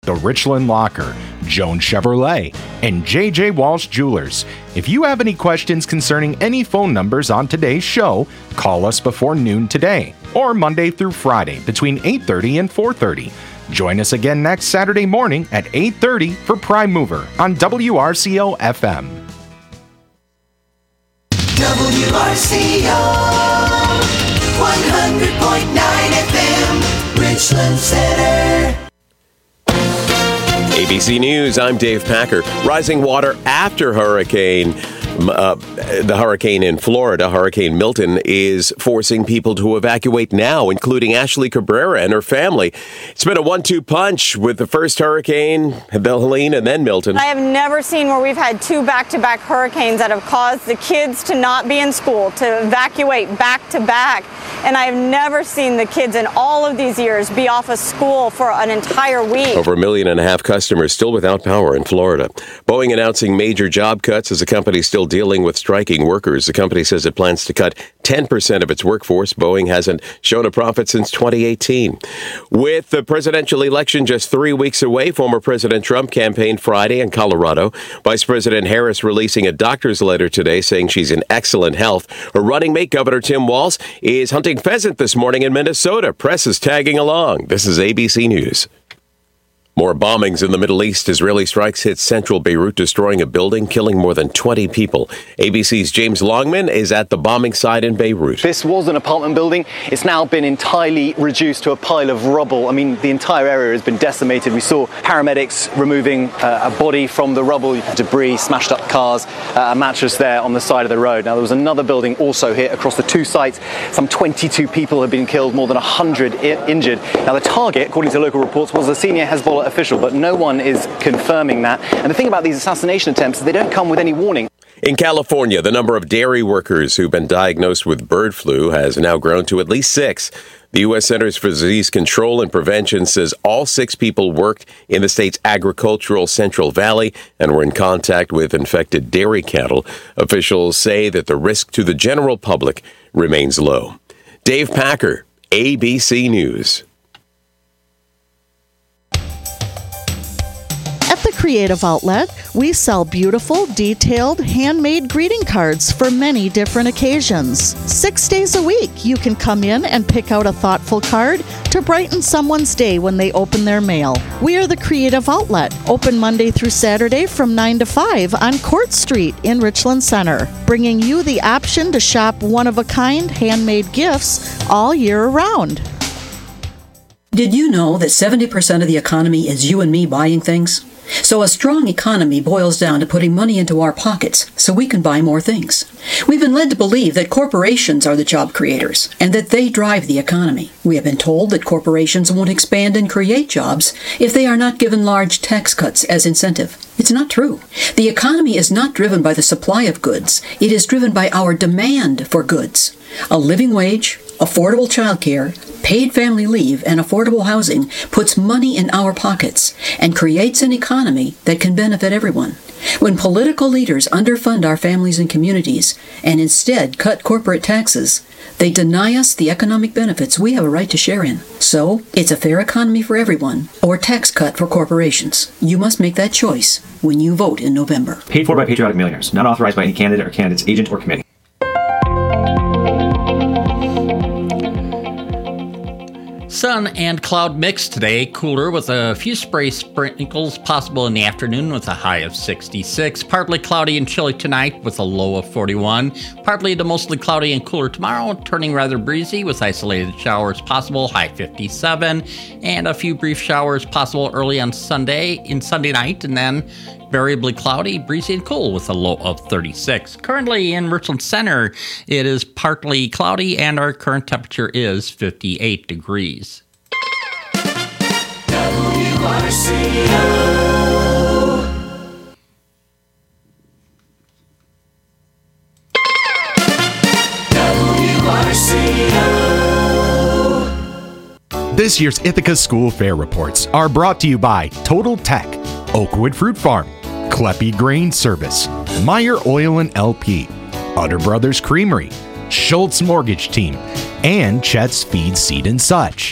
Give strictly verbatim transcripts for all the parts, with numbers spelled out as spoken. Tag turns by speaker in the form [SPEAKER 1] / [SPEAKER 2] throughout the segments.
[SPEAKER 1] the Richland Locker, Jones Chevrolet, and J J Walsh Jewelers. If you have any questions concerning any phone numbers on today's show, call us before noon today or Monday through Friday between eight thirty and four thirty. Join us again next Saturday morning at eight thirty for Prime Mover on W R C O F M.
[SPEAKER 2] W R C O one hundred point nine F M, Richland Center.
[SPEAKER 3] A B C News, I'm Dave Packer. Rising water after hurricane. Uh, the hurricane in Florida, Hurricane Milton, is forcing people to evacuate now, including Ashley Cabrera and her family. It's been a one two punch with the first hurricane, Helene, and then Milton.
[SPEAKER 4] I have never seen where we've had two back-to-back hurricanes that have caused the kids to not be in school, to evacuate back-to-back. And I have never seen the kids in all of these years be off of school for an entire week.
[SPEAKER 3] Over a million and a half customers still without power in Florida. Boeing announcing major job cuts as the company still dealing with striking workers. The company says it plans to cut ten percent of its workforce. Boeing hasn't shown a profit since twenty eighteen. With the presidential election just three weeks away, former President Trump campaigned Friday in Colorado. Vice President Harris releasing a doctor's letter today saying she's in excellent health. Her running mate, Governor Tim Walz, is hunting pheasant this morning in Minnesota. Press is tagging along. This is A B C News. More bombings in the Middle East. Israeli strikes hit central Beirut, destroying a building, killing more than twenty people. A B C's James Longman is at the bombing site in Beirut.
[SPEAKER 5] This was an apartment building. It's now been entirely reduced to a pile of rubble. I mean, the entire area has been decimated. We saw paramedics removing uh, a body from the rubble, debris, smashed up cars, uh, a mattress there on the side of the road. Now, there was another building also hit across the two sites. Some twenty-two people have been killed, more than one hundred I- injured. Now, the target, according to local reports, was a senior Hezbollah official, but no one is confirming that. And the thing about these assassination attempts is they don't come with any warning.
[SPEAKER 3] In California, the number of dairy workers who've been diagnosed with bird flu has now grown to at least six. The U S Centers for Disease Control and Prevention says all six people worked in the state's agricultural Central Valley and were in contact with infected dairy cattle. Officials say that the risk to the general public remains low. Dave Packer, A B C News.
[SPEAKER 6] At the Creative Outlet, we sell beautiful, detailed, handmade greeting cards for many different occasions. Six days a week, you can come in and pick out a thoughtful card to brighten someone's day when they open their mail. We are the Creative Outlet, open Monday through Saturday from nine to five on Court Street in Richland Center, bringing you the option to shop one-of-a-kind handmade gifts all year round.
[SPEAKER 7] Did you know that seventy percent of the economy is you and me buying things? So a strong economy boils down to putting money into our pockets so we can buy more things. We've been led to believe that corporations are the job creators and that they drive the economy. We have been told that corporations won't expand and create jobs if they are not given large tax cuts as incentive. It's not true. The economy is not driven by the supply of goods. It is driven by our demand for goods. A living wage, affordable childcare, paid family leave, and affordable housing puts money in our pockets and creates an economy that can benefit everyone. When political leaders underfund our families and communities and instead cut corporate taxes, they deny us the economic benefits we have a right to share in. So, it's a fair economy for everyone or tax cut for corporations. You must make that choice when you vote in November.
[SPEAKER 8] Paid for by Patriotic Millionaires. Not authorized by any candidate or candidate's agent or committee.
[SPEAKER 9] Sun and cloud mix today, cooler with a few spray sprinkles possible in the afternoon with a high of sixty-six. Partly cloudy and chilly tonight with a low of forty-one. Partly to mostly cloudy and cooler tomorrow, turning rather breezy with isolated showers possible, high fifty-seven. And a few brief showers possible early on Sunday, in Sunday night, and then variably cloudy, breezy, and cool with a low of thirty-six. Currently in Richland Center, it is partly cloudy and our current temperature is fifty-eight degrees.
[SPEAKER 2] W R C O. W R C O.
[SPEAKER 1] This year's Ithaca School Fair reports are brought to you by Total Tech, Oakwood Fruit Farm, Kleppe Grain Service, Meyer Oil and L P, Utter Brothers Creamery, Schultz Mortgage Team, and Chet's Feed, Seed and Such.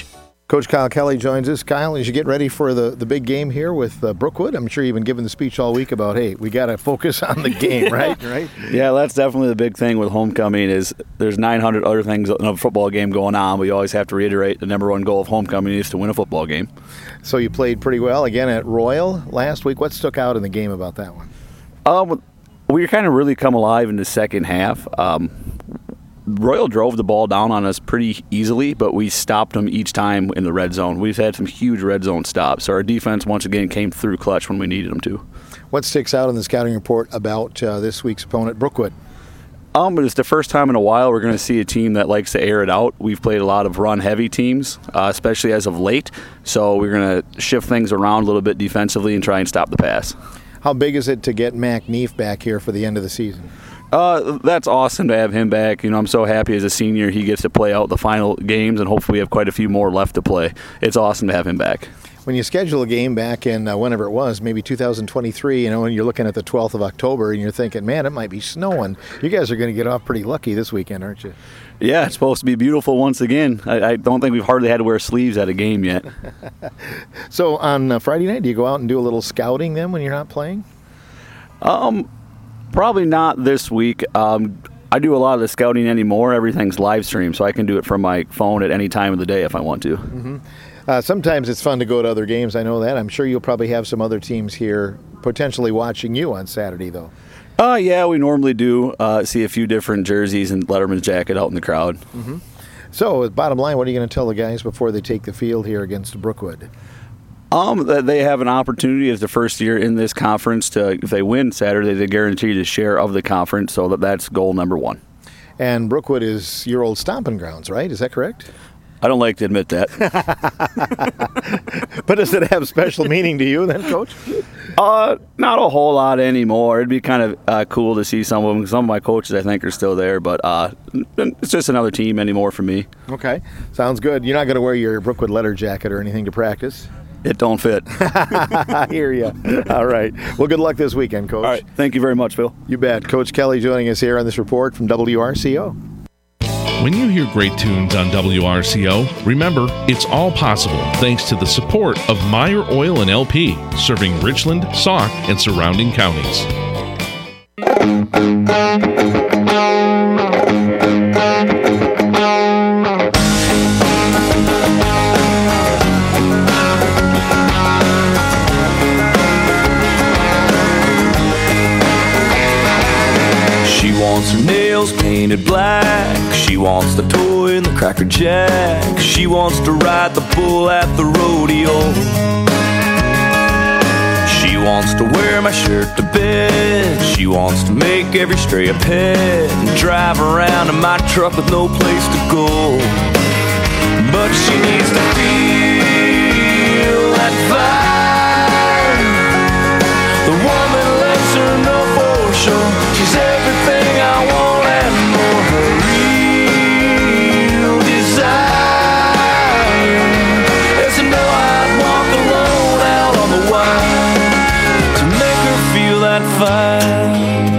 [SPEAKER 10] Coach Kyle Kelly joins us. Kyle, as you get ready for the, the big game here with uh, Brookwood, I'm sure you've been giving the speech all week about, hey, we got to focus on the game, right? right?
[SPEAKER 11] Yeah, that's definitely the big thing with homecoming is there's nine hundred other things in a football game going on, but you always have to reiterate the number one goal of homecoming is to win a football game.
[SPEAKER 10] So you played pretty well again at Royal last week. What stuck out in the game about that one?
[SPEAKER 11] Um, we kind of really come alive in the second half. Um, Royal drove the ball down on us pretty easily, but we stopped them each time in the red zone. We've had some huge red zone stops, so our defense once again came through clutch when we needed them to.
[SPEAKER 10] What sticks out in the scouting report about uh, this week's opponent, Brookwood?
[SPEAKER 11] Um, it's the first time in a while we're going to see a team that likes to air it out. We've played a lot of run-heavy teams, uh, especially as of late, so we're going to shift things around a little bit defensively and try and stop the pass.
[SPEAKER 10] How big is it to get Mac Neef back here for the end of the season?
[SPEAKER 11] Uh, that's awesome to have him back. You know, I'm so happy as a senior he gets to play out the final games, and hopefully we have quite a few more left to play. It's awesome to have him back.
[SPEAKER 10] When you schedule a game back in uh, whenever it was, maybe two thousand twenty-three, you know, and you're looking at the twelfth of October, and you're thinking, man, it might be snowing. You guys are going to get off pretty lucky this weekend, aren't you?
[SPEAKER 11] Yeah, it's supposed to be beautiful once again. I, I don't think we've hardly had to wear sleeves at a game yet.
[SPEAKER 10] So on uh, Friday night, do you go out and do a little scouting then when you're not playing?
[SPEAKER 11] Um... Probably not this week. Um, I do a lot of the scouting anymore. Everything's live stream, so I can do it from my phone at any time of the day if I want to.
[SPEAKER 10] Mm-hmm. Uh, sometimes it's fun to go to other games. I know that. I'm sure you'll probably have some other teams here potentially watching you on Saturday, though.
[SPEAKER 11] Uh, yeah, we normally do uh, see a few different jerseys and Letterman's jacket out in the crowd.
[SPEAKER 10] Mm-hmm. So, bottom line, what are you going to tell the guys before they take the field here against Brookwood?
[SPEAKER 11] Um, that they have an opportunity as the first year in this conference to, if they win Saturday, they guarantee a share of the conference. So that that's goal number one.
[SPEAKER 10] And Brookwood is your old stomping grounds, right? Is that correct?
[SPEAKER 11] I don't like to admit that.
[SPEAKER 10] But does it have special meaning to you then, Coach?
[SPEAKER 11] Uh, not a whole lot anymore. It'd be kind of uh, cool to see some of them. Some of my coaches, I think, are still there, but uh, it's just another team anymore for me.
[SPEAKER 10] Okay, sounds good. You're not going to wear your Brookwood letter jacket or anything to practice?
[SPEAKER 11] It don't fit.
[SPEAKER 10] I hear you. All right. Well, good luck this weekend, Coach.
[SPEAKER 11] All right. Thank you very much, Phil.
[SPEAKER 10] You bet. Coach Kelly joining us here on this report from W R C O.
[SPEAKER 12] When you hear great tunes on W R C O, remember, it's all possible thanks to the support of Meyer Oil and L P, serving Richland, Sauk, and surrounding counties.
[SPEAKER 13] She wants her nails painted black. She wants the toy and the Cracker Jack. She wants to ride the bull at the rodeo. She wants to wear my shirt to bed. She wants to make every stray a pet and drive around in my truck with no place to go. But she needs to feel that fire. The one that lets her know for sure she's everything I want and more. Her real desire is to know I'd walk alone out on the wild to make her feel that fire.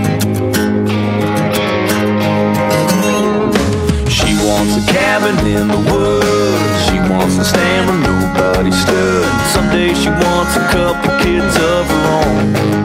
[SPEAKER 13] She wants a cabin in the woods. She wants to stand where nobody stood. Someday she wants a couple kids of her own.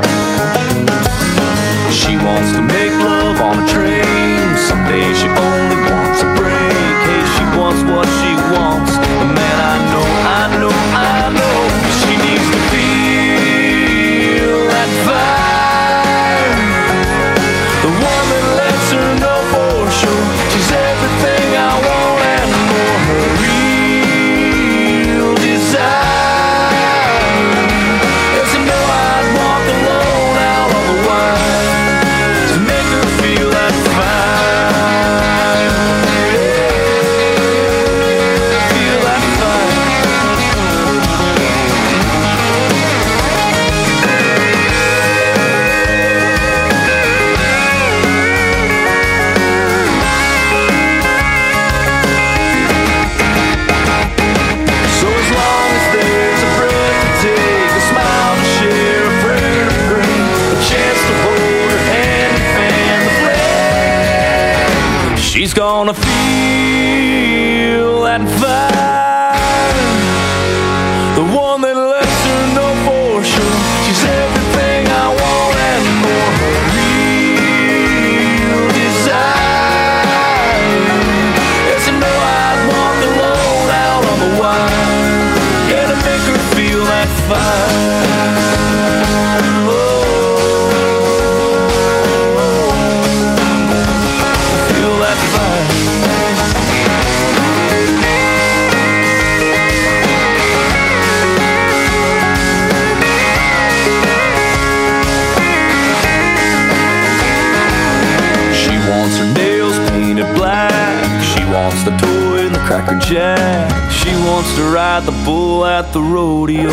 [SPEAKER 13] She wants to make love on a train. Someday she only wants a break. Hey, she wants what she wants. And man, I know, I know, I know she needs to feel that fire. The one that lets her know for sure she's everything I want and more. Her real desire is to know I'd walk alone out on the wild. She's gonna feel that fire. Cracker Jack. She wants to ride the bull at the rodeo.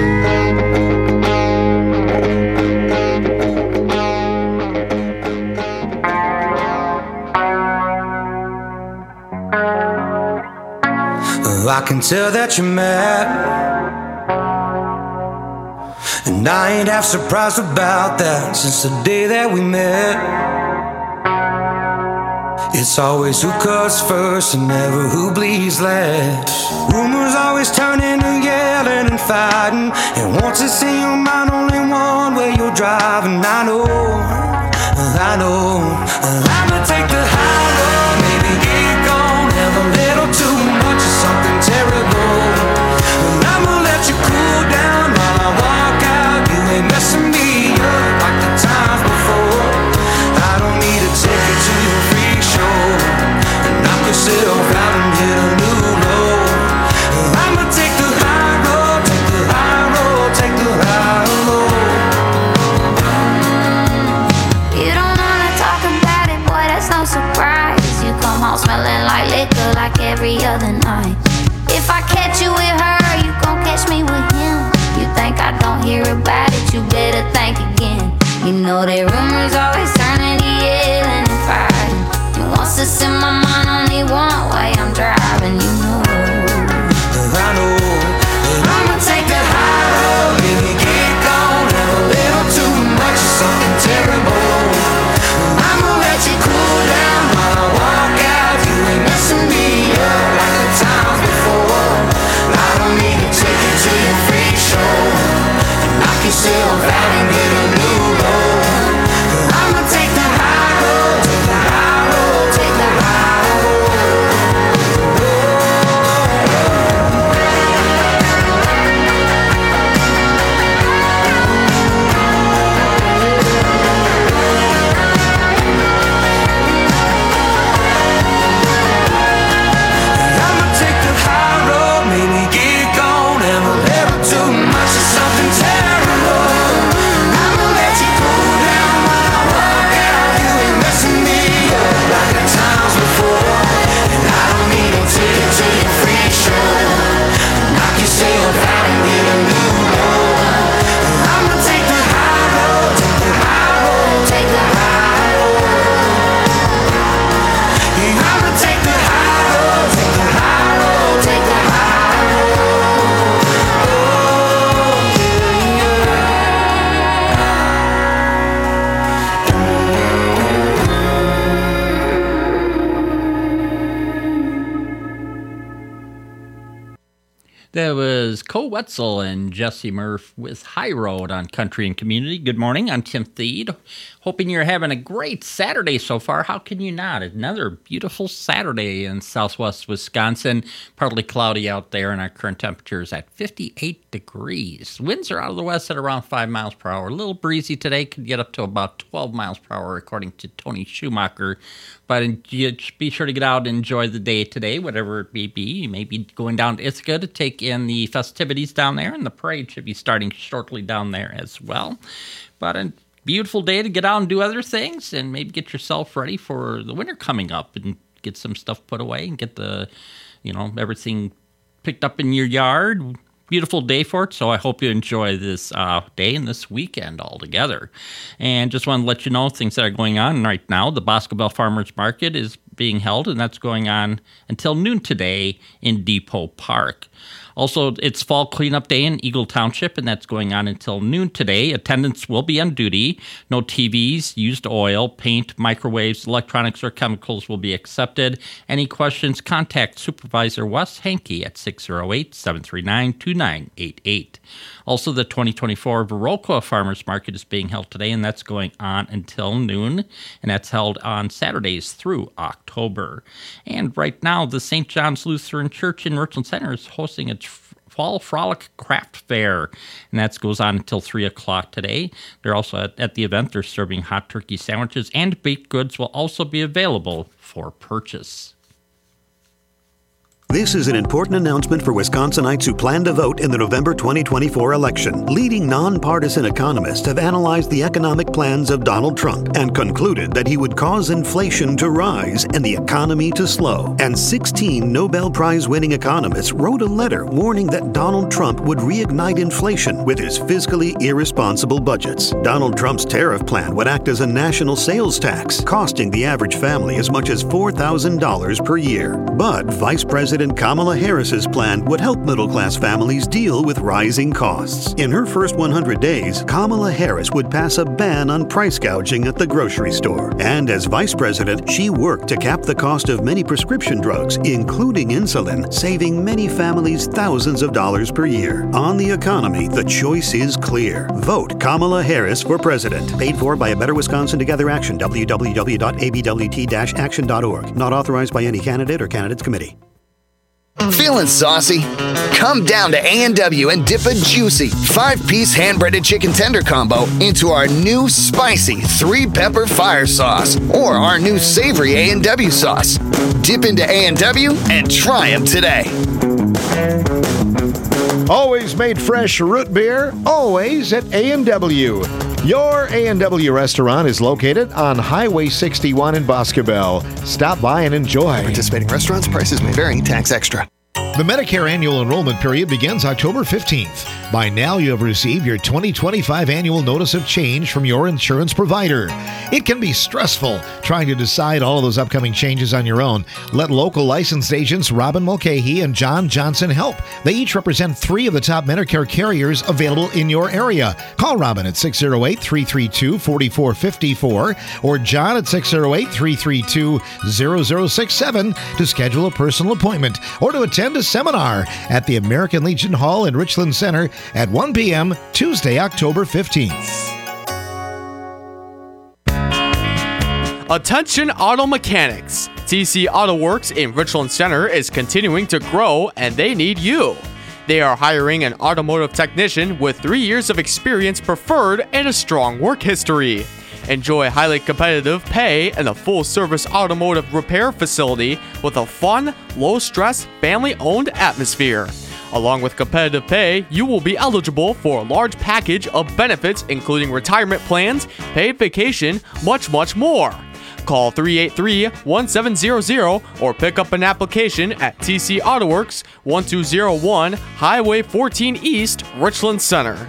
[SPEAKER 2] I can tell that you're mad, and I ain't half surprised about that. Since the day that we met, it's always who cuts first and never who bleeds last. Rumors always turn into yelling and fighting, and once it's in your mind, only one way you're driving. I know, I know, I'ma take the high road, maybe get gone, have a little too much of something terrible. I'ma let you cool down while I walk out. You ain't messing me up like the times before. I don't need to take you to your freak show and knock yourself out and hit a new low. I'ma take the high road, take the high road, take the high road.
[SPEAKER 14] You don't wanna talk about it, boy, that's no surprise. You come home smelling like liquor like every other night. If I catch you with her, you gon' catch me with him. You think I don't hear about it, you better think again. You know that rumors always turn into yelling and fighting. You wants to send my mind only one way, I'm driving, you know.
[SPEAKER 2] I know that I'ma take the high road, maybe get gone, have a little too much of something terrible. I'ma let you cool down while I walk out. You ain't messing me up like the times before. I don't need to take you to your freak show and knock yourself out and get a new low. I'ma take the high road, take the high road, take the high road. I'ma take the high road, maybe get gone, have a little too much of something terrible. I'ma let you cool down while I walk out. You ain't messing me up like the times before. And I don't need to take you to your freak show, knock yourself out and get a new low. I'ma take the high road, take the high road, take the high road. Yeah, I'ma take the high road, take the high road, take the high road. Oh, yeah, yeah.
[SPEAKER 9] That was Cole Wetzel and Jesse Murph with High Road on Country and Community. Good morning, I'm Tim Thede. Hoping you're having a great Saturday so far. How can you not? Another beautiful Saturday in southwest Wisconsin. Partly cloudy out there, and our current temperature is at fifty-eight degrees. Winds are out of the west at around five miles per hour. A little breezy today, could get up to about twelve miles per hour, according to Tony Schumacher. But be sure to get out and enjoy the day today, whatever it may be. You may be going down to Ithaca to take in the festivities down there, and the parade should be starting shortly down there as well. But a beautiful day to get out and do other things, and maybe get yourself ready for the winter coming up and get some stuff put away and get the, you know, everything picked up in your yard. Beautiful day for it, so I hope you enjoy this uh, day and this weekend all together. And just want to let you know things that are going on right now. The Boscobel Farmers Market is being held, and that's going on until noon today in Depot Park. Also, it's Fall Cleanup Day in Eagle Township, and that's going on until noon today. Attendants will be on duty. No T Vs, used oil, paint, microwaves, electronics, or chemicals will be accepted. Any questions, contact Supervisor Wes Hankey at six oh eight, seven three nine, two nine eight eight. Also, the twenty twenty-four Viroqua Farmers Market is being held today, and that's going on until noon, and that's held on Saturdays through October. And right now, the Saint John's Lutheran Church in Richland Center is hosting its Fall Frolic Craft Fair, and that goes on until three o'clock today. They're also at, at the event. They're serving hot turkey sandwiches, and baked goods will also be available for purchase.
[SPEAKER 15] This is an important announcement for Wisconsinites who plan to vote in the November twenty twenty-four election. Leading nonpartisan economists have analyzed the economic plans of Donald Trump and concluded that he would cause inflation to rise and the economy to slow. And sixteen Nobel Prize-winning economists wrote a letter warning that Donald Trump would reignite inflation with his fiscally irresponsible budgets. Donald Trump's tariff plan would act as a national sales tax, costing the average family as much as four thousand dollars per year. But Vice President Kamala Harris's plan would help middle-class families deal with rising costs. In her first one hundred days, Kamala Harris would pass a ban on price gouging at the grocery store. And as vice president, she worked to cap the cost of many prescription drugs, including insulin, saving many families thousands of dollars per year. On the economy, the choice is clear. Vote Kamala Harris for president. Paid for by a Better Wisconsin Together Action, w w w dot a b w t dash action dot org. Not authorized by any candidate or candidates committee.
[SPEAKER 16] Feeling saucy? Come down to A and W and dip a juicy five-piece hand-breaded chicken tender combo into our new spicy three-pepper fire sauce or our new savory A and W sauce. Dip into A and W and try them today.
[SPEAKER 10] Always made fresh root beer, always at A and W. Your A and W restaurant is located on Highway sixty-one in Boscobel. Stop by and enjoy.
[SPEAKER 16] Participating restaurants, prices may vary, tax extra.
[SPEAKER 17] The Medicare annual enrollment period begins October fifteenth. By now, you have received your twenty twenty-five annual notice of change from your insurance provider. It can be stressful trying to decide all of those upcoming changes on your own. Let local licensed agents Robin Mulcahy and John Johnson help. They each represent three of the top Medicare carriers available in your area. Call Robin at six oh eight, three three two, four four five four or John at six oh eight, three three two, zero zero six seven to schedule a personal appointment or to attend a seminar at the American Legion Hall in Richland Center at one p.m. Tuesday, October fifteenth.
[SPEAKER 18] Attention auto mechanics. T C Auto Works in Richland Center is continuing to grow and they need you. They are hiring an automotive technician with three years of experience preferred and a strong work history. Enjoy highly competitive pay and a full-service automotive repair facility with a fun, low-stress, family-owned atmosphere. Along with competitive pay, you will be eligible for a large package of benefits including retirement plans, paid vacation, much, much more. Call three eight three, one seven zero zero or pick up an application at T C Auto Works, one two zero one Highway fourteen East, Richland Center.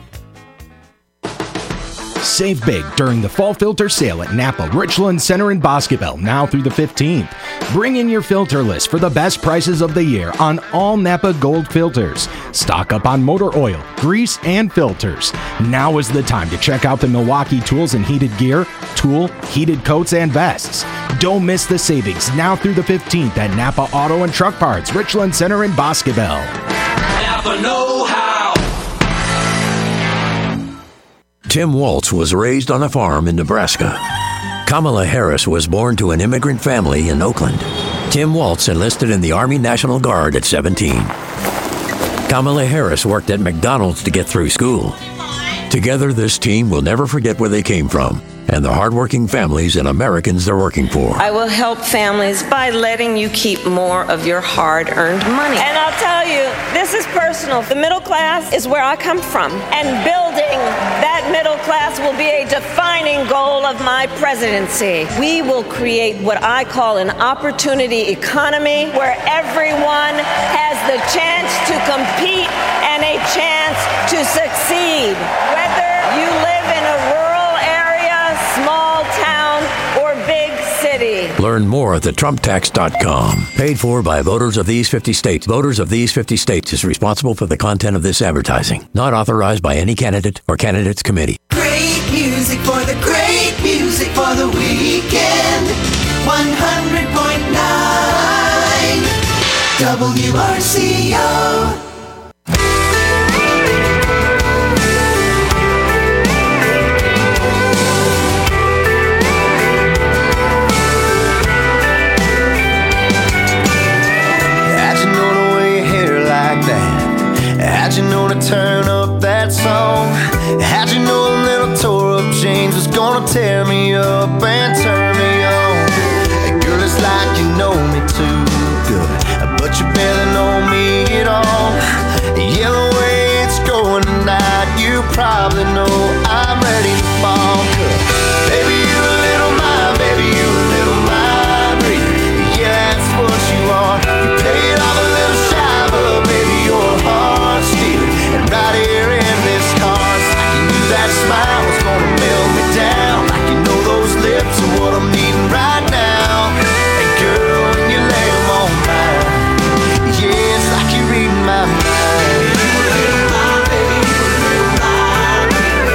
[SPEAKER 1] Save big during the fall filter sale at Napa, Richland Center, and Boscobel now through the fifteenth. Bring in your filter list for the best prices of the year on all Napa Gold filters. Stock up on motor oil, grease, and filters. Now is the time to check out the Milwaukee tools and heated gear, tool, heated coats, and vests. Don't miss the savings now through the fifteenth at Napa Auto and Truck Parts, Richland Center, and Boscobel.
[SPEAKER 19] Napa know-how.
[SPEAKER 20] Tim Waltz was raised on a farm in Nebraska. Kamala Harris was born to an immigrant family in Oakland. Tim Waltz enlisted in the Army National Guard at seventeen. Kamala Harris worked at McDonald's to get through school. Together, this team will never forget where they came from and the hardworking families and Americans they're working for.
[SPEAKER 21] I will help families by letting you keep more of your hard-earned money.
[SPEAKER 22] And I'll tell you, this is personal. The middle class is where I come from, and building that middle class will be a defining goal of my presidency. We will create what I call an opportunity economy where everyone has the chance to compete and a chance to succeed. Whether you live in a rural small town or big city.
[SPEAKER 20] Learn more at the trump tax dot com. Paid for by voters of these fifty states. Voters of these fifty states is responsible for the content of this advertising. Not authorized by any candidate or candidates committee.
[SPEAKER 19] Great music for the great music for the weekend. one hundred point nine W R C O.
[SPEAKER 2] How'd you know a little tore up jeans was gonna tear me up and turn me on? Girl, it's like you know me too good, but you barely know me at all. Yeah, the way it's going tonight, you probably know I'm ready to fall. Baby, you a little mind, baby, you a little mind reader. Yeah, that's what you are. You played off a little shy, but baby, you're a heart stealer. And right here in this car, it's like you knew that smile was gonna melt me down. Like you know those lips are what I'm needing right now. And girl, when you lay them on mine, yeah, it's like you're reading my mind. You a little mind, baby, you a little mind.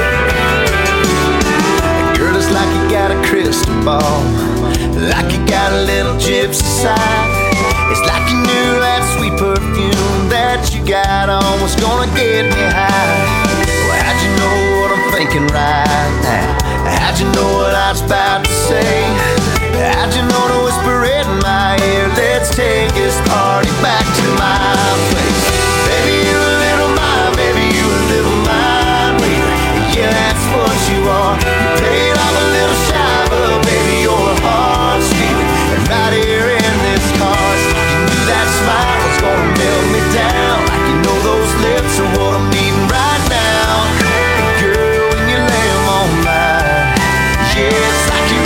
[SPEAKER 2] And girl, it's like you got a crystal ball, like you got a little gypsy side. It's like you knew that sweet perfume that you got on was gonna get me high. Well, how'd you know what I'm thinking right now? How'd you know what I was about to say? How'd you know to whisper it in my ear? Let's take this party back to my place. Baby, you a little mind, baby, you a little mind reader. Yeah, that's what you are. You played off a little shy, but baby, you're a heart stealer. And right here in this car, it's like you knew that smile was gonna melt me down. Like you know those lips are what I'm needing right now. And girl, when you lay them on mine, yeah, it's like you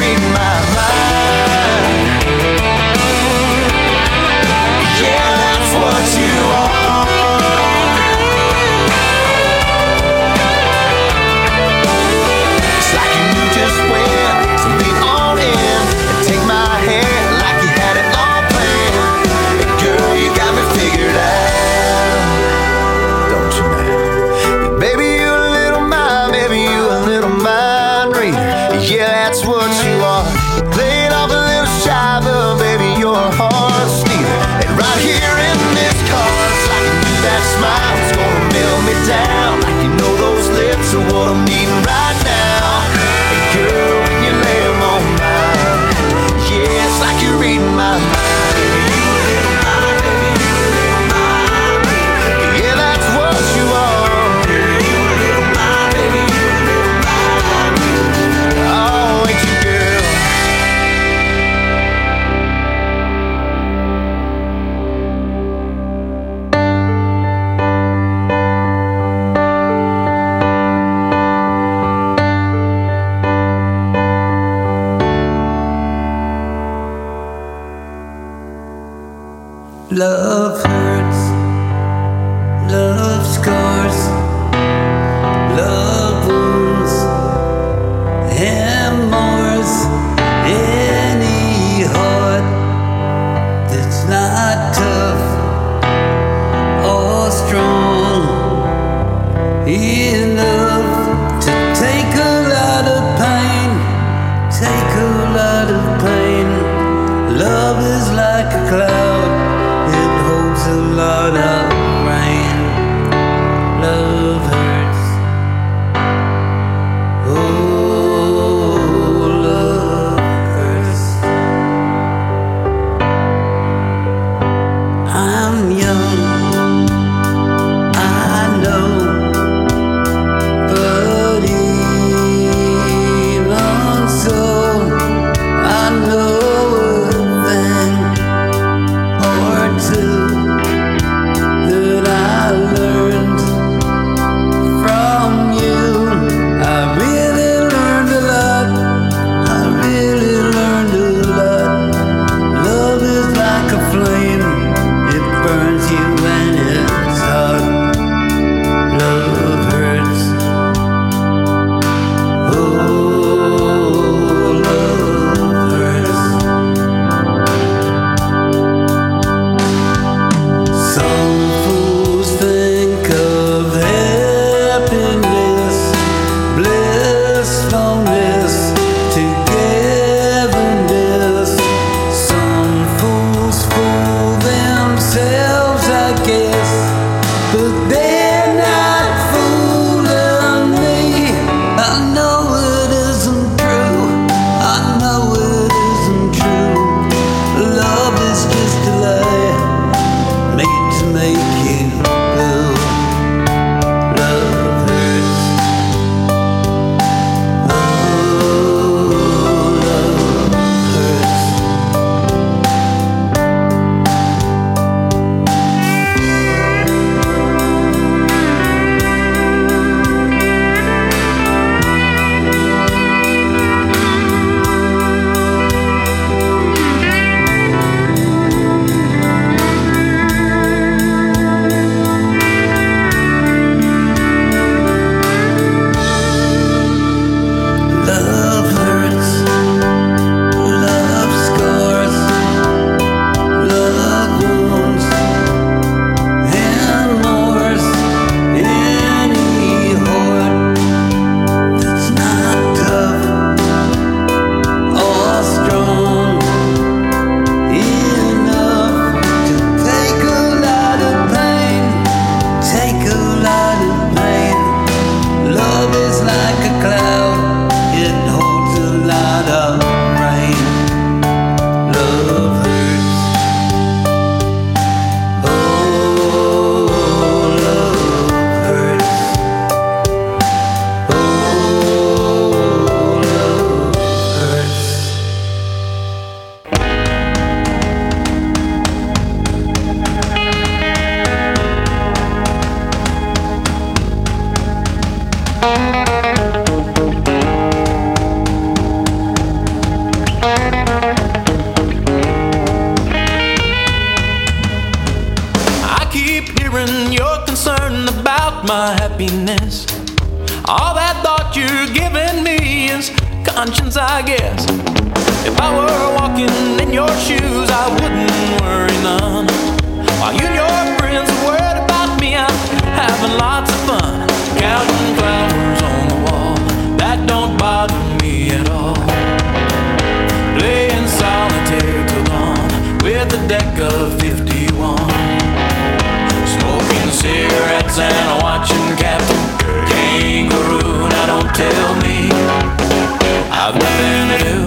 [SPEAKER 13] my happiness. All that thought you're giving me is conscience, I guess. If I were walking in your shoes, I wouldn't worry none. While you and your friends are worried about me, I'm having lots of fun. Counting flowers on the wall, that don't bother me at all. Playing solitaire till dawn with a deck of fifty-one. Smoking cigarettes and watching Captain Kangaroo. Now don't tell me I've nothing to do.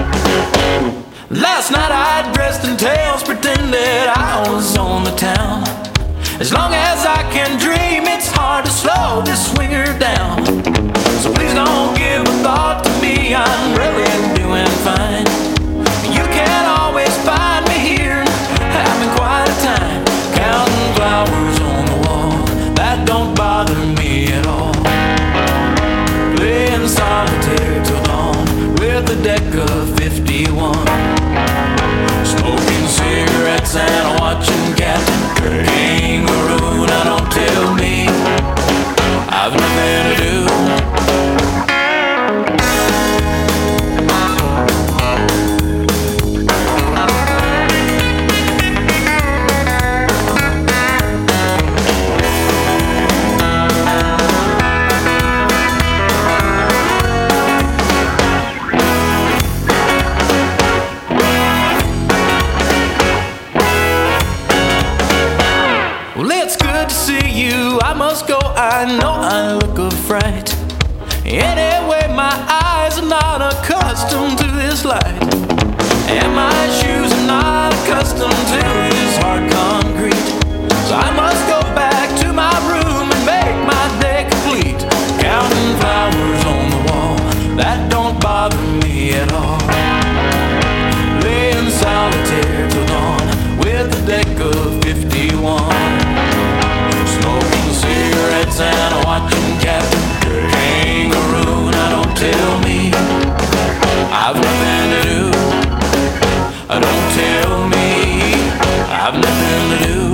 [SPEAKER 13] Last night I dressed in tails, pretended I was on the town. As long as I can dream, it's hard to slow this swinger down. So please don't give a thought to me, I'm really doing fine. You can't always find me here, having quite a time. Counting flowers on the wall, that don't bother me at all. Playing solitaire till dawn with a deck of fifty-one. Smoking cigarettes and watching Captain Kangaroo. Now don't tell me I've nothing to do. I must go, I know I look a fright. Anyway, my eyes are not accustomed to this light, and my shoes are not accustomed to this hard concrete. So I must go back to my room and make my day complete. Counting flowers on the wall, that don't bother me at all. Playing solitaire till dawn with a deck of fifty-one. Smoking cigarettes and watching Captain Kangaroo. Now don't tell me I've nothing to do. Don't tell me I've nothing to do.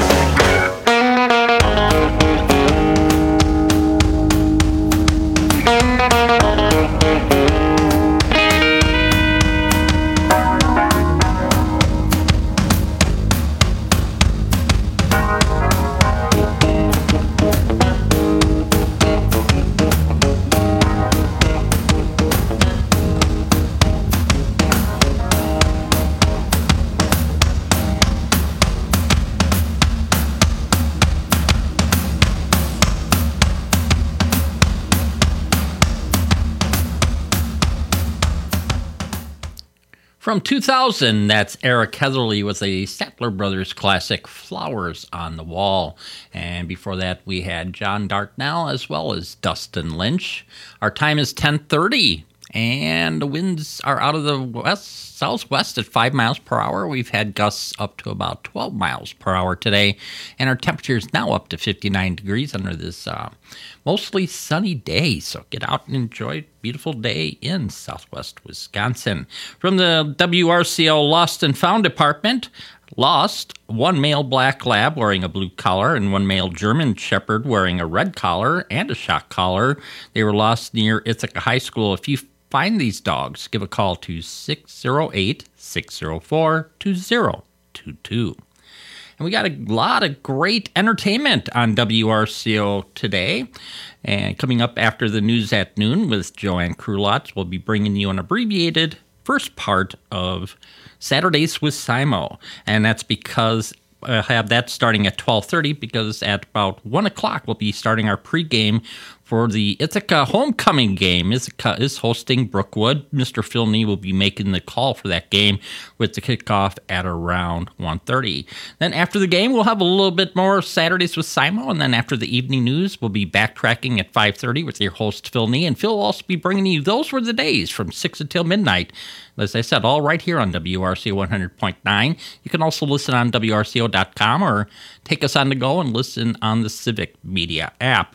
[SPEAKER 9] From two thousand, that's Eric Heatherly with a Statler Brothers classic, Flowers on the Wall. And before that, we had John Dartnell as well as Dustin Lynch. Our time is ten thirty, and the winds are out of the west, southwest at five miles per hour. We've had gusts up to about twelve miles per hour today, and our temperature is now up to fifty-nine degrees under this uh, mostly sunny day. So get out and enjoy a beautiful day in southwest Wisconsin. From the W R C O Lost and Found Department, lost one male black lab wearing a blue collar and one male German shepherd wearing a red collar and a shock collar. They were lost near Ithaca High School. If you find these dogs, give a call to six oh eight, six oh four, two oh two two. And we got a lot of great entertainment on W R C O today. And coming up after the news at noon with Joanne Krulotz, we'll be bringing you an abbreviated first part of Saturdays with Simo. And that's because I have that starting at twelve thirty, because at about one o'clock we'll be starting our pregame for the Ithaca homecoming game. Ithaca is hosting Brookwood. Mister Filney will be making the call for that game with the kickoff at around one thirty. Then after the game, we'll have a little bit more Saturdays with Simo, and then after the evening news, we'll be backtracking at five thirty with your host, Filney, and Phil will also be bringing you Those Were the Days from six until midnight. As I said, all right here on W R C O one hundred point nine. You can also listen on W R C O dot com or take us on the go and listen on the Civic Media app.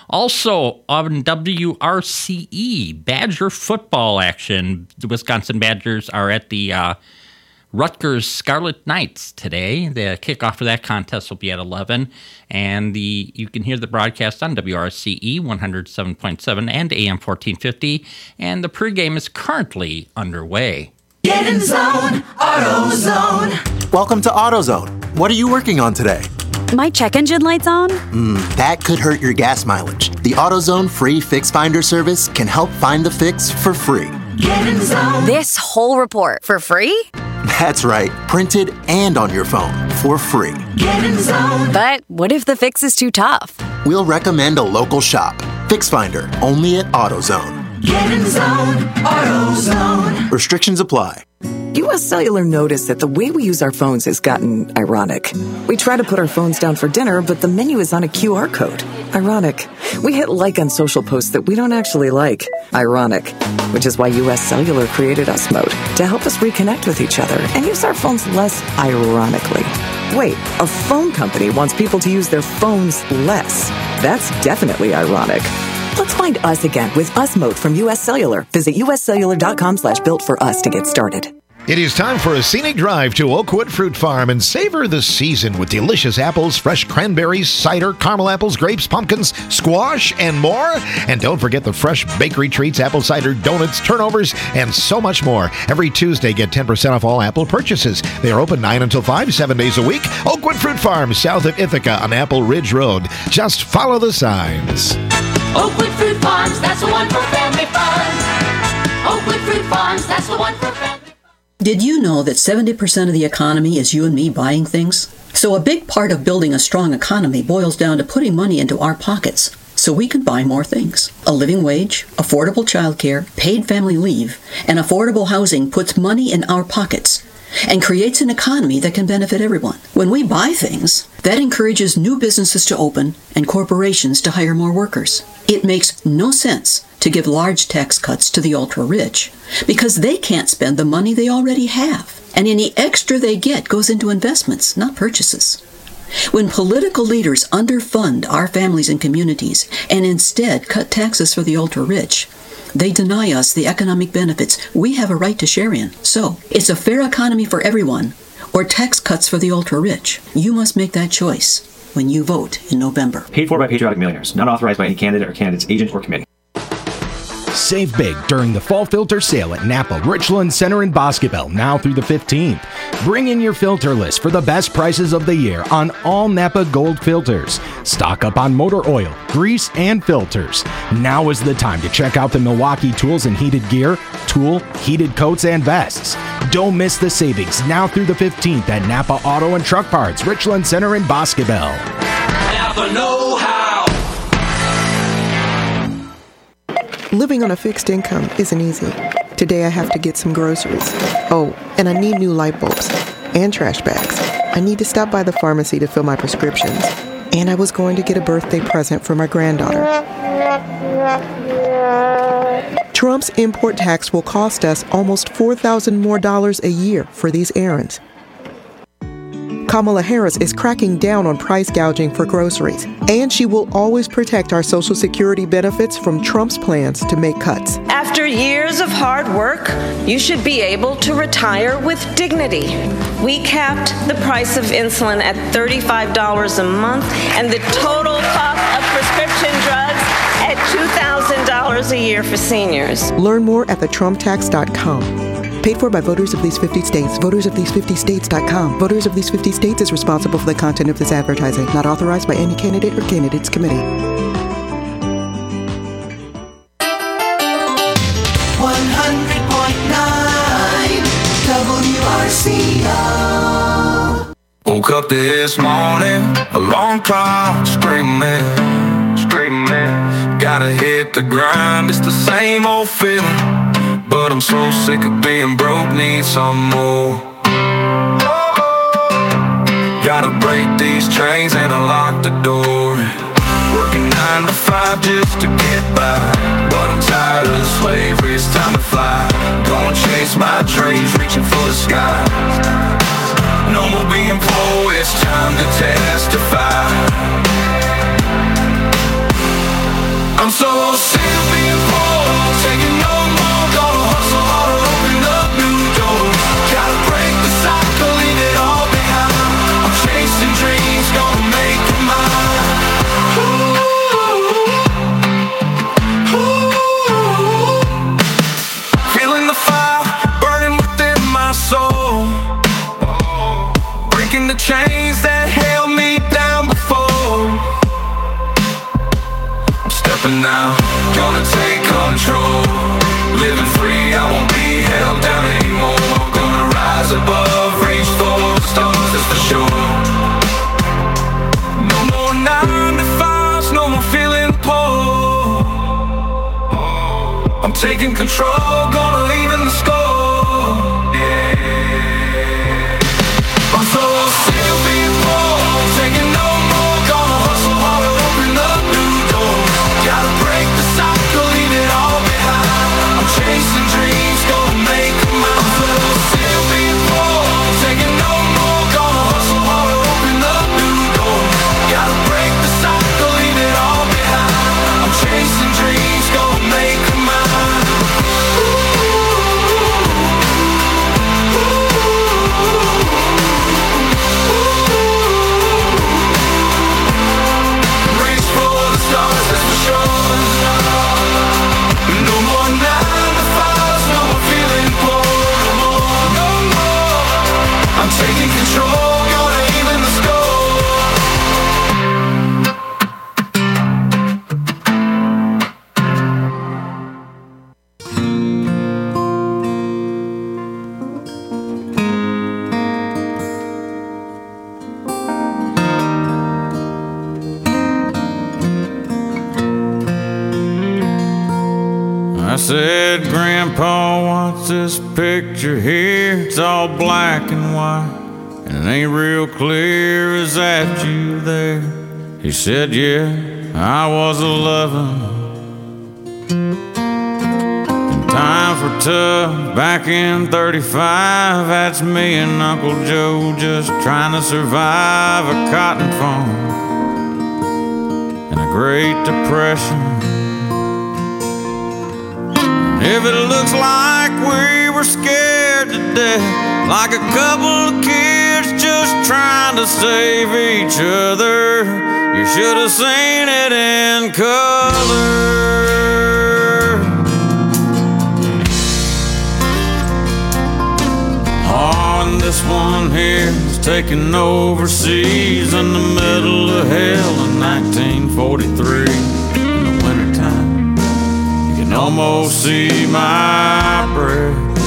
[SPEAKER 9] Also on W R C E, Badger football action. The Wisconsin Badgers are at the uh, Rutgers Scarlet Knights today. The kickoff for that contest will be at eleven, and the you can hear the broadcast on W R C E one oh seven point seven and A M fourteen fifty, and the pregame is currently underway.
[SPEAKER 19] Get in the zone, AutoZone.
[SPEAKER 4] Welcome to AutoZone. What are you working on today?
[SPEAKER 5] My check engine light's on?
[SPEAKER 4] Hmm, that could hurt your gas mileage. The AutoZone free Fix Finder service can help find the fix for free.
[SPEAKER 19] Get in the zone.
[SPEAKER 5] This whole report for free?
[SPEAKER 4] That's right, printed and on your phone for free.
[SPEAKER 19] Get in the zone.
[SPEAKER 5] But what if the fix is too tough?
[SPEAKER 4] We'll recommend a local shop. Fix Finder, only at AutoZone.
[SPEAKER 19] Get in the zone, AutoZone.
[SPEAKER 4] Restrictions apply.
[SPEAKER 23] U S Cellular noticed that the way we use our phones has gotten ironic. We try to put our phones down for dinner, but the menu is on a Q R code. Ironic. We hit like on social posts that we don't actually like. Ironic. Which is why U S Cellular created Us Mode to help us reconnect with each other and use our phones less ironically. Wait, a phone company wants people to use their phones less. That's definitely ironic. Let's find us again with Us Mode from U S Cellular. Visit uscellular.com slash built for us to get started.
[SPEAKER 17] It is time for a scenic drive to Oakwood Fruit Farm and savor the season with delicious apples, fresh cranberries, cider, caramel apples, grapes, pumpkins, squash, and more. And don't forget the fresh bakery treats, apple cider, donuts, turnovers, and so much more. Every Tuesday, get ten percent off all apple purchases. They are open nine until five, seven days a week. Oakwood Fruit Farm, south of Ithaca on Apple Ridge Road. Just follow the signs.
[SPEAKER 19] Oakwood Fruit Farms, that's the one for family fun. Oakwood Fruit Farms, that's the one for family fun.
[SPEAKER 7] Did you know that seventy percent of the economy is you and me buying things? So a big part of building a strong economy boils down to putting money into our pockets so we can buy more things. A living wage, affordable childcare, paid family leave, and affordable housing puts money in our pockets and creates an economy that can benefit everyone. When we buy things, that encourages new businesses to open and corporations to hire more workers. It makes no sense to give large tax cuts to the ultra-rich because they can't spend the money they already have, and any extra they get goes into investments, not purchases. When political leaders underfund our families and communities and instead cut taxes for the ultra-rich, they deny us the economic benefits we have a right to share in. So, it's a fair economy for everyone, or tax cuts for the ultra-rich. You must make that choice when you vote in November.
[SPEAKER 8] Paid for by Patriotic Millionaires. Not authorized by any candidate or candidate's agent or committee.
[SPEAKER 1] Save big during the fall filter sale at Napa Richland Center in Boscobel, now through the fifteenth. Bring in your filter list for the best prices of the year on all Napa Gold filters. Stock up on motor oil, grease, and filters. Now is the time to check out the Milwaukee tools and heated gear, tool, heated coats, and vests. Don't miss the savings now through the fifteenth at Napa Auto and Truck Parts, Richland Center in Boscobel.
[SPEAKER 19] Napa know-how.
[SPEAKER 24] Living on a fixed income isn't easy. Today I have to get some groceries. Oh, and I need new light bulbs and trash bags. I need to stop by the pharmacy to fill my prescriptions. And I was going to get a birthday present for my granddaughter. Trump's import tax will cost us almost four thousand dollars more dollars a year for these errands. Kamala Harris is cracking down on price gouging for groceries, and she will always protect our Social Security benefits from Trump's plans to make cuts.
[SPEAKER 22] After years of hard work, you should be able to retire with dignity. We capped the price of insulin at thirty-five dollars a month and the total cost of prescription drugs at two thousand dollars a year for seniors.
[SPEAKER 24] Learn more at the trump tax dot com. Paid for by voters of these fifty states. voters of these fifty states dot com. Voters of these fifty states is responsible for the content of this advertising. Not authorized by any candidate or candidates committee.
[SPEAKER 19] one hundred point nine W R C O.
[SPEAKER 13] Woke up this morning, a long time screaming, screaming. Gotta hit the grind, it's the same old feeling. But I'm so sick of being broke, need some more. Gotta break these chains and unlock the door. Working nine to five just to get by, but I'm tired of slavery, it's time to fly. Gonna chase my dreams, reaching for the sky. No more being poor, it's time to testify. I'm so sick of being poor, taking no more. Gonna hustle harder, open up new doors. Gotta break the silence.
[SPEAKER 2] gonna take control. Living free, I won't be held down anymore. Gonna rise above, reach for the stars, that's for sure. No more nine to fives, no more feeling poor. I'm taking control, gonna leave in the score. Yeah. I'm so sick of being poor, taking no more. Gonna hustle hard and open up new doors. Gotta break the cycle, leave it all behind. I'm chasing dreams, gonna make them mine. I'm so sick of being poor, taking no more. Gonna hustle hard and open up new doors. Gotta break the cycle, leave it all behind. I'm chasing dreams, gonna make them mine. Reach for the stars, that's for sure. No more nine to fives, no more feeling poor. No more, no more. I'm taking control, gonna aim in the score. I said, Grandpa, what's this picture here? It's all black and white, and it ain't real clear. Is that you there? He said, yeah, I was eleven. And times were tough back in thirty-five. That's me and Uncle Joe just trying to survive a cotton farm and a Great Depression. If it looks like we were scared to death, like a couple of kids just trying to save each other, you should have seen it in color. Oh, and this one here was taken overseas in the middle of hell in nineteen forty-three. In the wintertime, almost see my breath.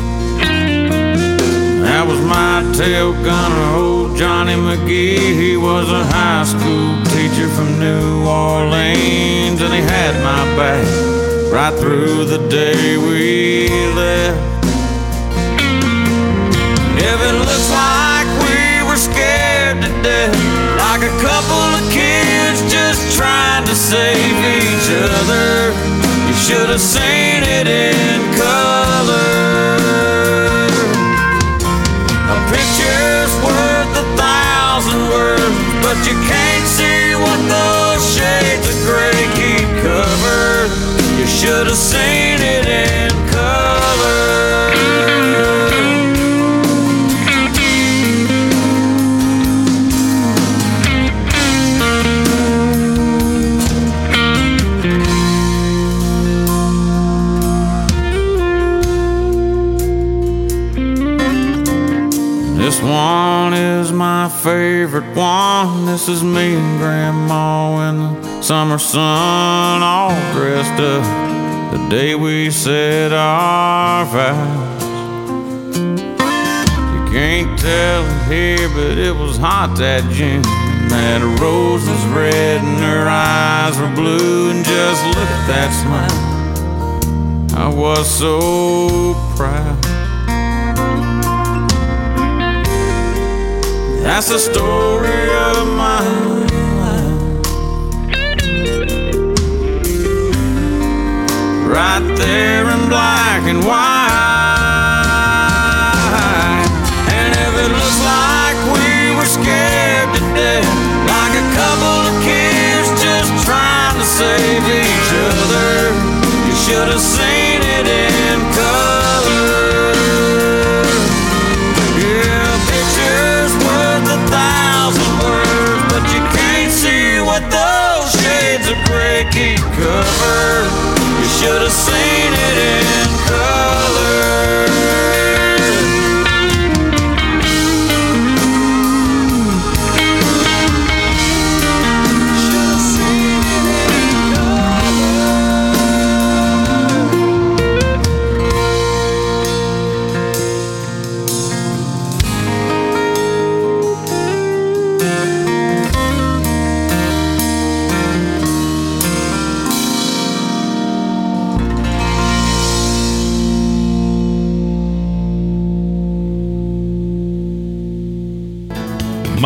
[SPEAKER 2] That was my tail gunner, old Johnny McGee. He was a high school teacher from New Orleans, and he had my back right through the day we left. If it looks like we were scared to death, like a couple of kids just trying to save each other, you should have seen it in color. A picture's worth a thousand words, but you can't see what those shades of gray keep covered. You should have seen it in color. This one is my favorite one. This is me and Grandma in the summer sun, all dressed up the day we said our vows. You can't tell it here, but it was hot that June. That rose was red and her eyes were blue, and just look at that smile. I was so proud. That's the story of my life, right there in black and white. And if it looks like we were scared to death, like a couple of kids just trying to save each other, you should have seen it in color. Yeah, pictures worth a thousand words, but you can't see what those shades of gray keep covered. You should have seen it in color. Should have seen it in color.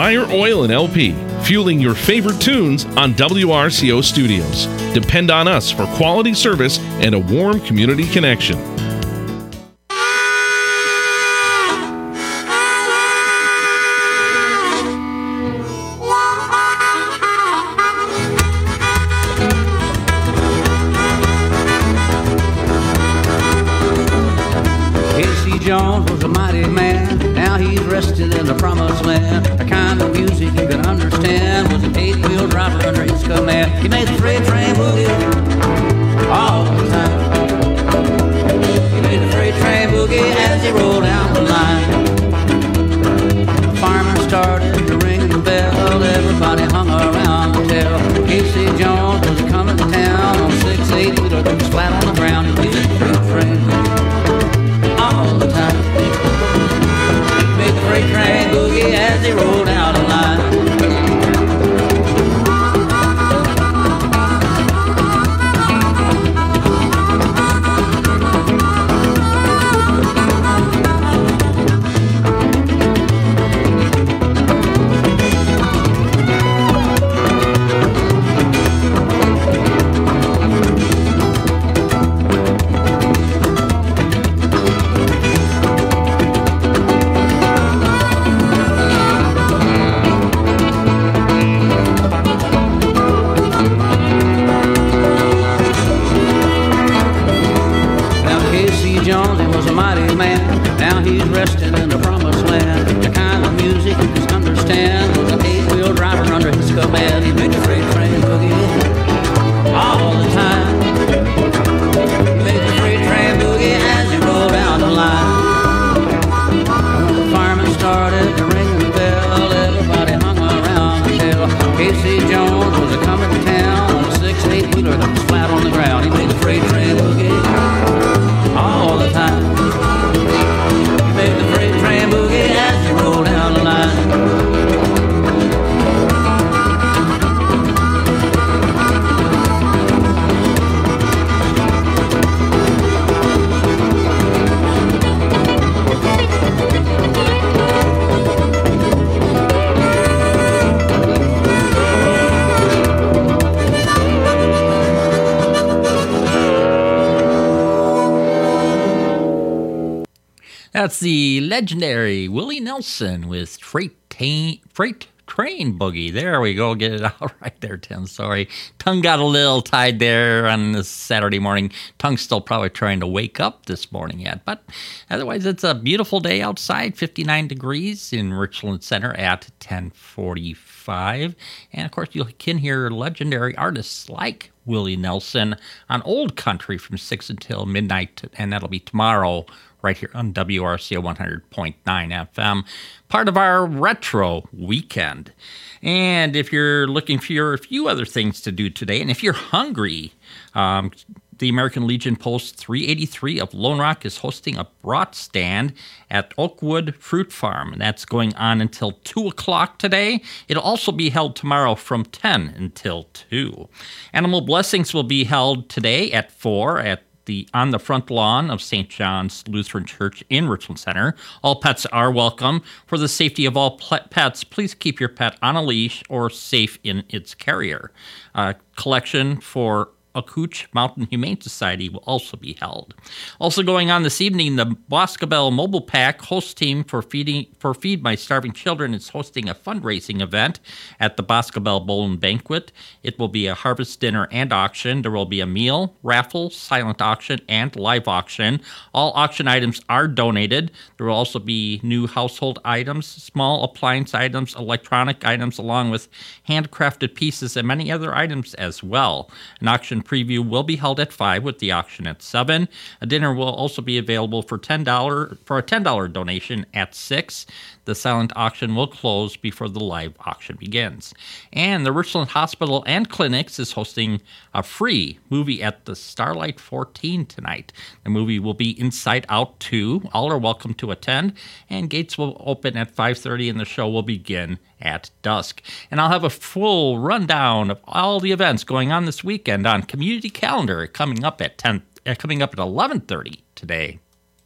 [SPEAKER 3] Meyer Oil and L P, fueling your favorite tunes on W R C O Studios. Depend on us for quality service and a warm community connection.
[SPEAKER 6] Jones was a mighty man. Now he's rested in the promised land. The kind of music you can understand was an eight-wheel driver under his command. He made the freight train boogie all the time. He made the freight train boogie as he rolled down the line. The fireman started to ring the bell. Everybody hung around to tell Casey Jones was coming to town on six eight-wheeler that was flat on the ground. He made the freight train boogie all the time. Made the freight train boogie as they rolled down the line. Resting in the promised land. The kind of music you can understand was an eight-wheel driver under his command. He made the freight train boogie all the time. He made the freight train boogie as he rolled down the line. When the fireman started to ring the bell, everybody hung around until Casey Jones was a coming to town on a six eight-wheeler that was flat on the ground. He made the freight train boogie all the time. Made the freight train boogie as you roll down the line.
[SPEAKER 9] That's the legendary Willie Nelson with Freight, ta- Freight Train Boogie. There we go. Get it out right there, Tim. Sorry. Tongue got a little tied there on this Saturday morning. Tongue's still probably trying to wake up this morning yet. But otherwise, it's a beautiful day outside. fifty-nine degrees in Richland Center at ten forty-five. And, of course, you can hear legendary artists like Willie Nelson on Old Country from six until midnight. And that'll be tomorrow right here on W R C O one hundred point nine F M, part of our retro weekend. And if you're looking for a few other things to do today, and if you're hungry, um, the American Legion Post three eighty-three of Lone Rock is hosting a brat stand at Oakwood Fruit Farm, and that's going on until two o'clock today. It'll also be held tomorrow from ten until two. Animal Blessings will be held today at four at The, on the front lawn of Saint John's Lutheran Church in Richland Center. All pets are welcome. For the safety of all pets, please keep your pet on a leash or safe in its carrier. Uh, collection for Acooch Mountain Humane Society will also be held. Also going on this evening, the Boscobel Mobile Pack host team for feeding for Feed My Starving Children is hosting a fundraising event at the Boscobel Bowl and Banquet. It will be a harvest dinner and auction. There will be a meal, raffle, silent auction, and live auction. All auction items are donated. There will also be new household items, small appliance items, electronic items, along with handcrafted pieces and many other items as well. An auction preview will be held at five with the auction at seven. A dinner will also be available for ten dollars for a ten dollars donation at six. The silent auction will close before the live auction begins. And the Richland Hospital and Clinics is hosting a free movie at the Starlight fourteen tonight. The movie will be Inside Out two. All are welcome to attend, and gates will open at five thirty and the show will begin at dusk. And I'll have a full rundown of all the events going on this weekend on Community Calendar coming up at ten, uh, coming up at eleven thirty today.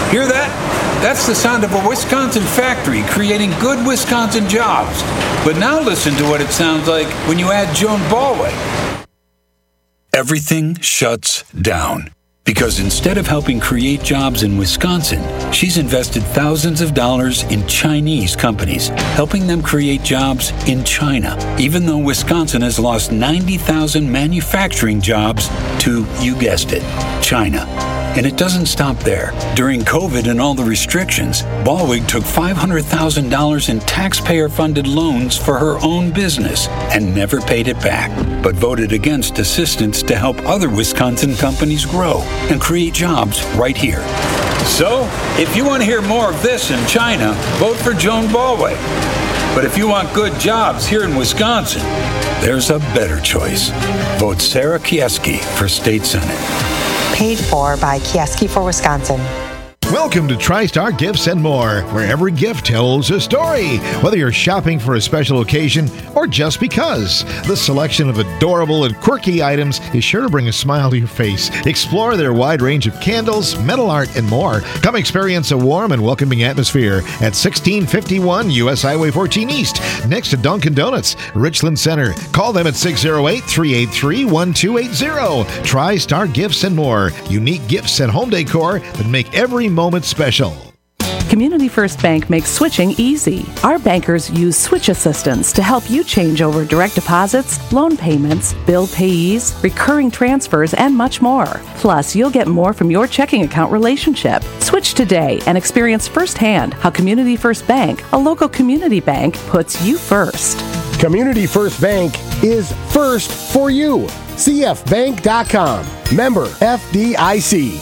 [SPEAKER 11] Hear that? That's the sound of a Wisconsin factory creating good Wisconsin jobs. But now listen to what it sounds like when you add Joan Ballway. Everything shuts down. Because instead of helping create jobs in Wisconsin, she's invested thousands of dollars in Chinese companies, helping them create jobs in China, even though Wisconsin has lost ninety thousand manufacturing jobs to, you guessed it, China. And it doesn't stop there. During COVID and all the restrictions, Ballwig took five hundred thousand dollars in taxpayer-funded loans for her own business and never paid it back, but voted against assistance to help other Wisconsin companies grow and create jobs right here. So, if you want to hear more of this in China, vote for Joan Ballwig. But if you want good jobs here in Wisconsin, there's a better choice. Vote Sarah Kieski for State Senate.
[SPEAKER 12] Paid for by Kieski for Wisconsin.
[SPEAKER 17] Welcome to TriStar Gifts and More, where every gift tells a story. Whether you're shopping for a special occasion or just because, the selection of adorable and quirky items is sure to bring a smile to your face. Explore their wide range of candles, metal art, and more. Come experience a warm and welcoming atmosphere at sixteen fifty-one U S Highway fourteen East, next to Dunkin' Donuts, Richland Center. Call them at six oh eight, three eight three, one two eight zero. TriStar Gifts and More. Unique gifts and home decor that make every moment special.
[SPEAKER 14] Community First Bank makes switching easy. Our bankers use switch assistance to help you change over direct deposits, loan payments, bill payees, recurring transfers, and much more. Plus, you'll get more from your checking account relationship. Switch today and experience firsthand how Community First Bank, a local community bank, puts you first.
[SPEAKER 15] Community First Bank is first for you. C F bank dot com. Member F D I C.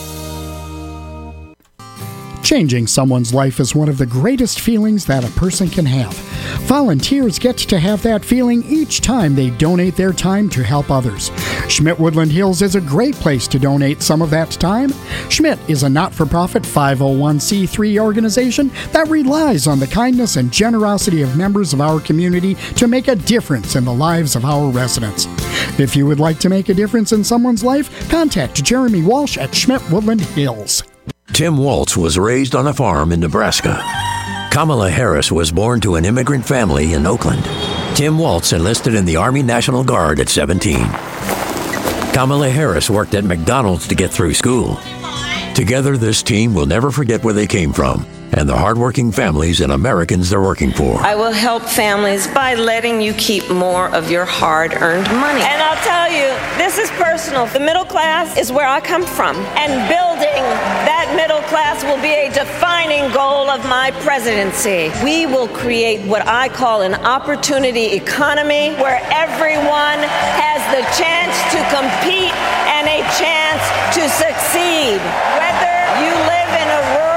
[SPEAKER 25] Changing someone's life is one of the greatest feelings that a person can have. Volunteers get to have that feeling each time they donate their time to help others. Schmidt Woodland Hills is a great place to donate some of that time. Schmidt is a not-for-profit five oh one c three organization that relies on the kindness and generosity of members of our community to make a difference in the lives of our residents. If you would like to make a difference in someone's life, contact Jeremy Walsh at Schmidt Woodland Hills.
[SPEAKER 20] Tim Waltz was raised on a farm in Nebraska. Kamala Harris was born to an immigrant family in Oakland. Tim Waltz enlisted in the Army National Guard at seventeen. Kamala Harris worked at McDonald's to get through school. Together, this team will never forget where they came from and the hardworking families and Americans they're working for.
[SPEAKER 21] I will help families by letting you keep more of your hard-earned money. And I'll tell you, this is personal. The middle class is where I come from, and building that middle class will be a defining goal of my presidency. We will create what I call an opportunity economy where everyone has the chance to compete and a chance to succeed. Whether you live in a rural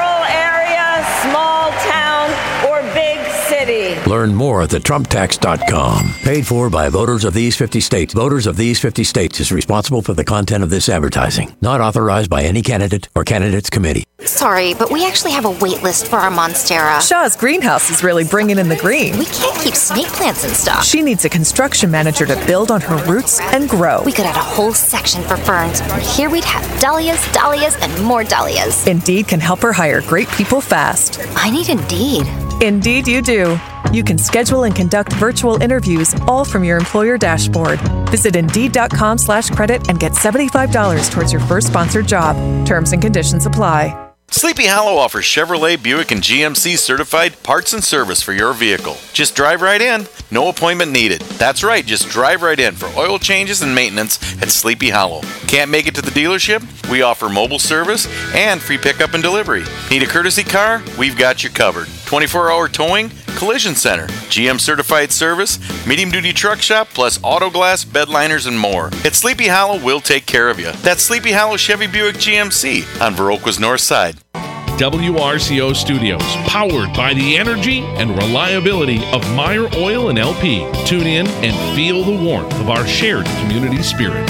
[SPEAKER 21] small town or big city.
[SPEAKER 20] Learn more at the trump tax dot com. Paid for by voters of these fifty states. Voters of these fifty states is responsible for the content of this advertising. Not authorized by any candidate or candidates committee.
[SPEAKER 26] Sorry, but we actually have a wait list for our Monstera.
[SPEAKER 27] Shaw's greenhouse is really bringing in the green.
[SPEAKER 26] We can't keep snake plants in stock.
[SPEAKER 27] She needs a construction manager to build on her roots and grow.
[SPEAKER 26] We could add a whole section for ferns. Here we'd have dahlias, dahlias, and more dahlias.
[SPEAKER 27] Indeed can help her hire great people fast.
[SPEAKER 26] I need Indeed.
[SPEAKER 27] Indeed you do. You can schedule and conduct virtual interviews all from your employer dashboard. Visit Indeed.com slash credit and get seventy-five dollars towards your first sponsored job. Terms and conditions apply.
[SPEAKER 28] Sleepy Hollow offers Chevrolet, Buick, and G M C certified parts and service for your vehicle. Just drive right in. No appointment needed. That's right, just drive right in for oil changes and maintenance at Sleepy Hollow. Can't make it to the dealership? We offer mobile service and free pickup and delivery. Need a courtesy car? We've got you covered. twenty-four hour towing, collision center, G M certified service, medium duty truck shop, plus auto glass, bed liners, and more. At Sleepy Hollow, we'll take care of you. That's Sleepy Hollow Chevy Buick G M C on Viroqua's north side.
[SPEAKER 3] W R C O Studios, powered by the energy and reliability of Meyer Oil and L P. Tune in and feel the warmth of our shared community spirit.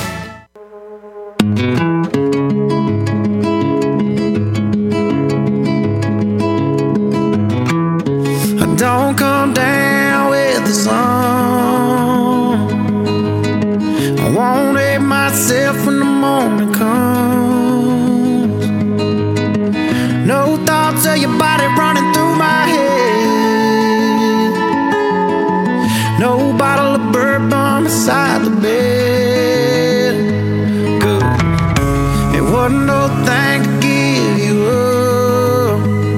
[SPEAKER 2] Don't come down with the sun. I won't hate myself when the morning comes. No no thing could give you up.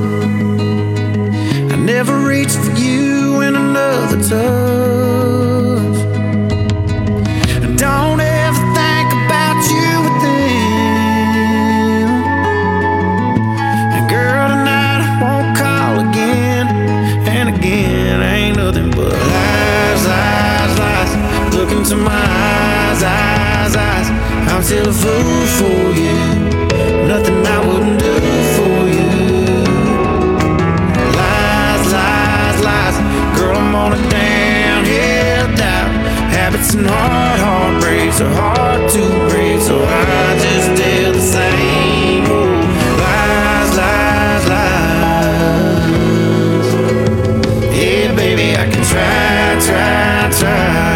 [SPEAKER 2] I never reached for you in another touch. I don't ever think about you with them. And girl, tonight I won't call again and again. Ain't nothing but lies, lies, lies. Look into my eyes, eyes, eyes. I'm still a fool for you. Nothing I wouldn't do for you. Lies, lies, lies. Girl, I'm on a downhill dive. Habits and hard heartbreaks are hard to break, so I just tell the same old lies, lies, lies. Yeah, baby, I can try, try, try.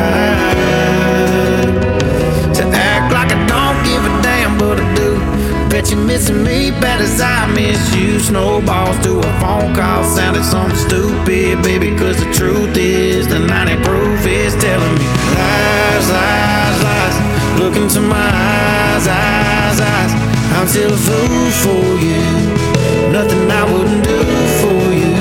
[SPEAKER 2] Bet you're missing me bad as I miss you. Snowballs to a phone call sounded something stupid, baby, cause the truth is the ninety proof is telling me lies, lies, lies. Look into my eyes, eyes, eyes. I'm still a fool for you. Nothing I wouldn't do for you.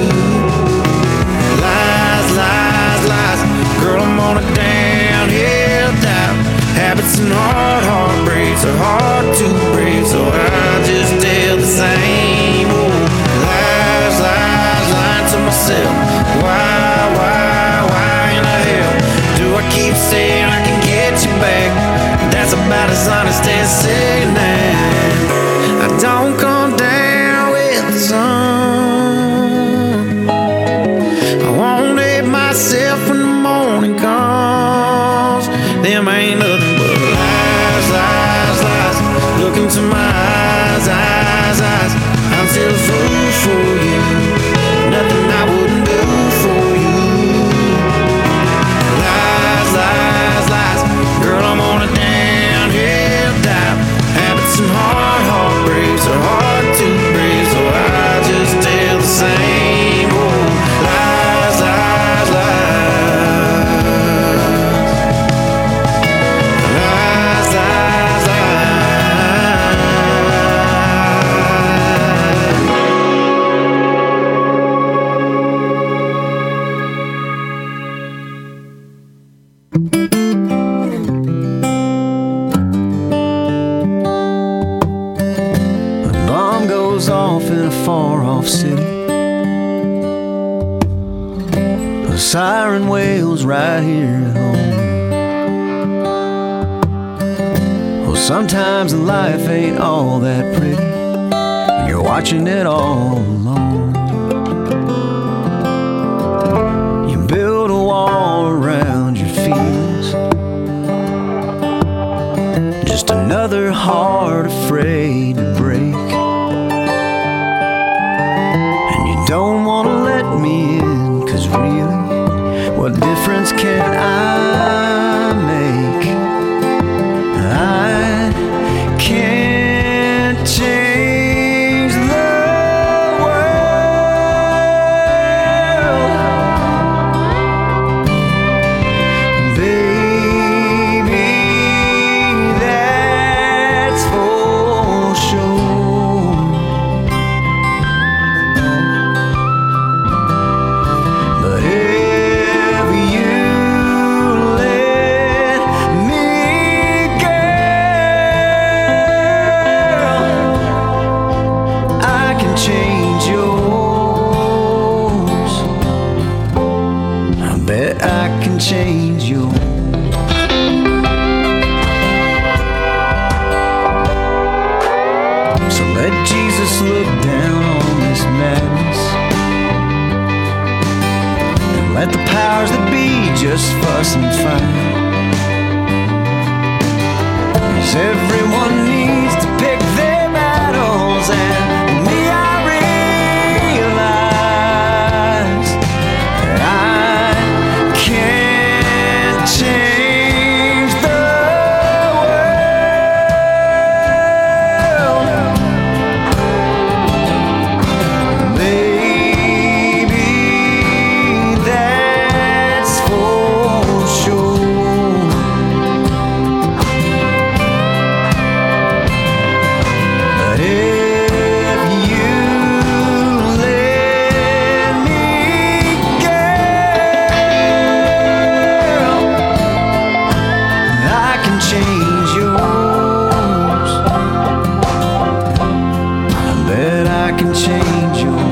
[SPEAKER 2] Lies, lies, lies. Girl, I'm on a downhill dive. Habits and hard heartbreaks are hard to break, so I just tell the same old lies, lies, lying to myself. Why, why, why in the hell do I keep saying I can get you back? That's about as honest as saying that I don't come down with the sun. I won't hate myself when the morning comes. Them ain't nothing but lies, lies, lies. Look into my eyes, eyes, eyes. I'm still a fool for you. Nothing I wouldn't do for you. Lies, lies, lies. Girl, I'm on a downhill dive. Habits and hard heartbreaks are hard to break, so I just tell the same old lies, lies, lies. Lies, lies,
[SPEAKER 4] Alarm goes off in a far-off city. A siren wails right here at home. Well, sometimes life ain't all that pretty when you're watching it all alone. You build a wall around your feelings, just another heart afraid to break. And you don't want to let me in, 'cause really, what difference can I make? I can't change the world, baby, that's for sure. But if you let me, girl, I can change yours. I bet I can change yours. So let Jesus look down on this madness, and let the powers that be just fuss and fight. 'Cause everyone needs to pick their battles, and me, I realize that I can't change the world, baby, that's for sure. change yours.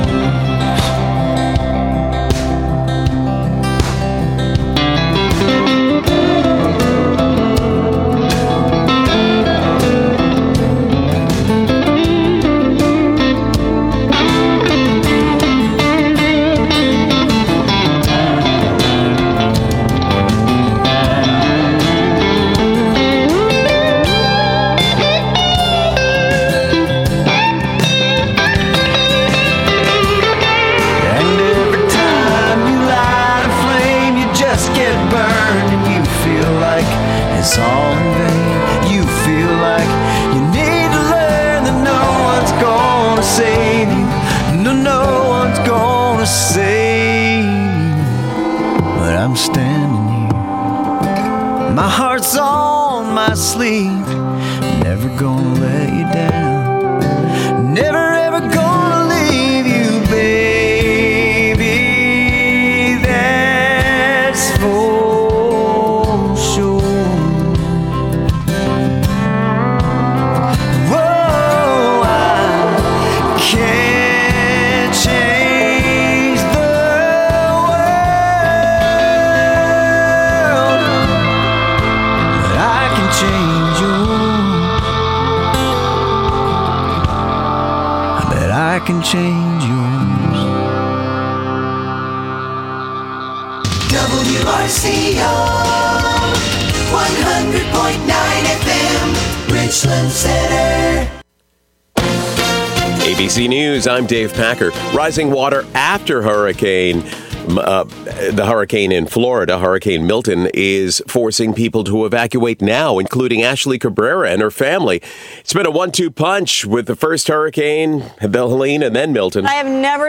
[SPEAKER 4] It's all in vain. You feel like you need to learn that no one's gonna save you. No, no one's gonna save you. But I'm standing here. My heart's on my sleeve. Never gonna let you down. Never ever gonna leave you, baby. That's for I can change yours.
[SPEAKER 19] W R C O one hundred point nine F M, Richland Center.
[SPEAKER 1] A B C News, I'm Dave Packer. Rising water after hurricane. Uh, the hurricane in Florida, Hurricane Milton, is forcing people to evacuate now, including Ashley Cabrera and her family. It's been a one two punch with the first hurricane, the Helene, and then Milton.
[SPEAKER 5] I have never